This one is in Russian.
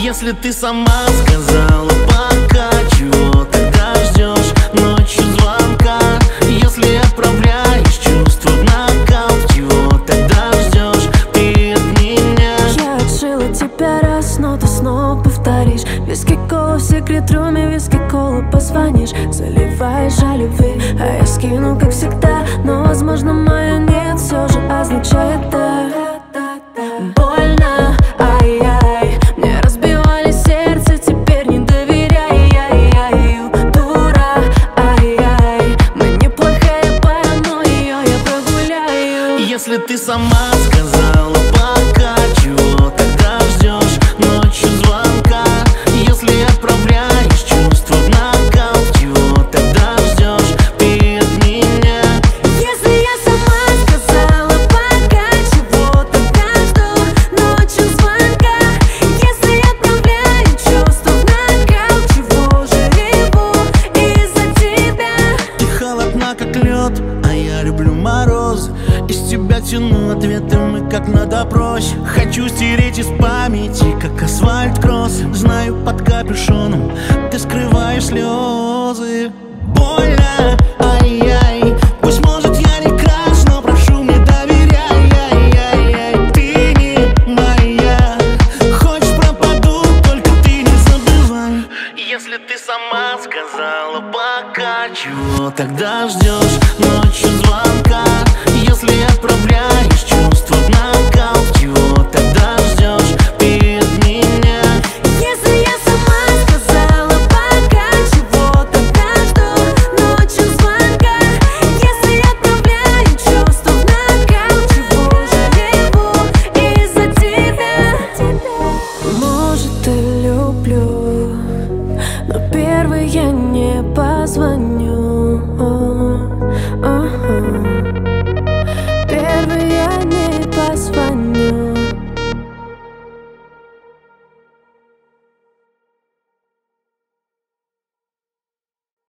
Если ты сама сказала пока, чего тогда ждешь ночью звонка? Если отправляешь чувства в нокаут, чего тогда ждешь ты от меня? Я отшила тебя раз, но ты снова повторишь. Виски кола в секрет-руме, виски кола позвонишь. Заливаешь о любви, а я скину, как всегда. Но, возможно, моя нет все же означает да. Больно, ай-яй, мне разбивали сердце, теперь не доверяй, ай-яй, дура, ай-яй, мы неплохая пара, но ее я прогуляю. Если ты сама сказала пока, чего тогда ждешь ночью звонка? Если отправляешь чувства в нокаут, чего тогда ждешь ты от меня? Если я сама сказала пока, чего тогда жду ночью звонка? Если отправляю чувства в нокаут, чего же реву из-за тебя? Ты холодна, как лед, а я люблю мороз. Из тебя тяну ответы, мы как на допросе. Хочу стереть из памяти, как асфальт-кросс. Знаю, под капюшоном ты скрываешь слезы. Больно, ай-яй, пусть, может, я не краш, но прошу, мне доверяй, ай-яй-яй. Ты не моя, хочешь пропаду, только ты не забывай. Если ты сама сказала пока, чего тогда ждешь ночью звонка? Если отправляешь чувства в нокаут, чего тогда ждешь ты от меня? Если я сама сказала пока, чего тогда жду ночью звонка? Если отправляю чувства в нокаут, чего же реву из-за тебя? Может, и люблю, но первый я не позвоню.